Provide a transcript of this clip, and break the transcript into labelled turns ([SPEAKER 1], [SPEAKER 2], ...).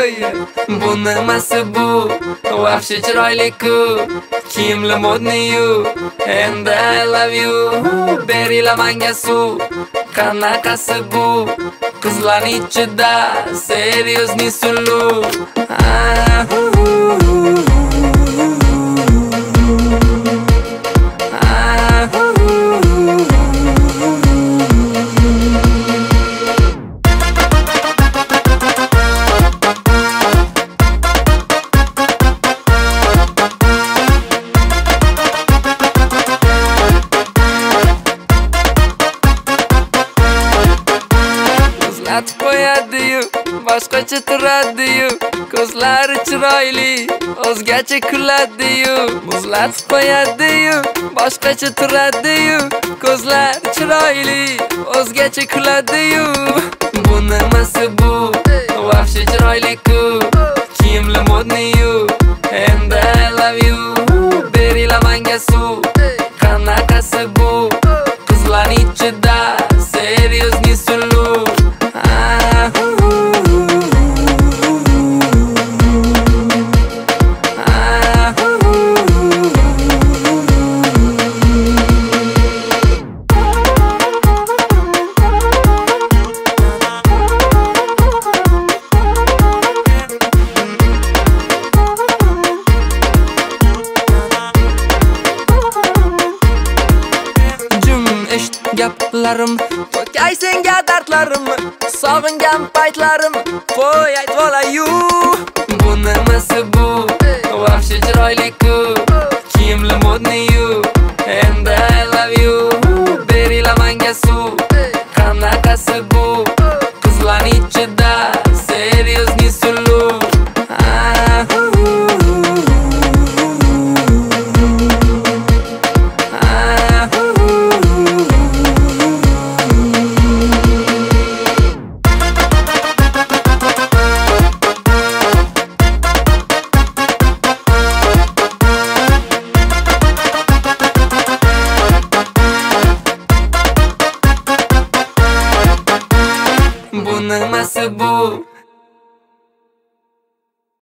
[SPEAKER 1] Bu nimasi bu? Vahshiy chiroyli-ku, kiyimli modniyu. And I love you. Beringlar menga suv. Qanaqasi bu? Qizlar ichida seriously suluv. Atib qo'yadi-yu, boshqacha turadi-yu. Ko'zlari chiroyli, o'zgacha kuladi-yu. Muzlatib qo'yadi-yu, boshqacha turadi-yu. Ko'zlari chiroyli, o'zgacha kuladi-yu. Bu nimasi bu? Vahshiy chiroyli-ku, kiyimli modniyu. And I love you. Beringlar menga suv. Qanaqasi bu? Qizlar ichida seriously suluv. Gaplarim, to'kay senga dardlarim, sog'ingan paytlarim, qo'y aytvola-yu. Bu nimasi bu? Vahshiy chiroyli-ku, kiyimli modniyu. And I love you. Beringlar menga suv. Qanaqasi bu? Qizlar ichida seriously suluv. Bu nimasi bu?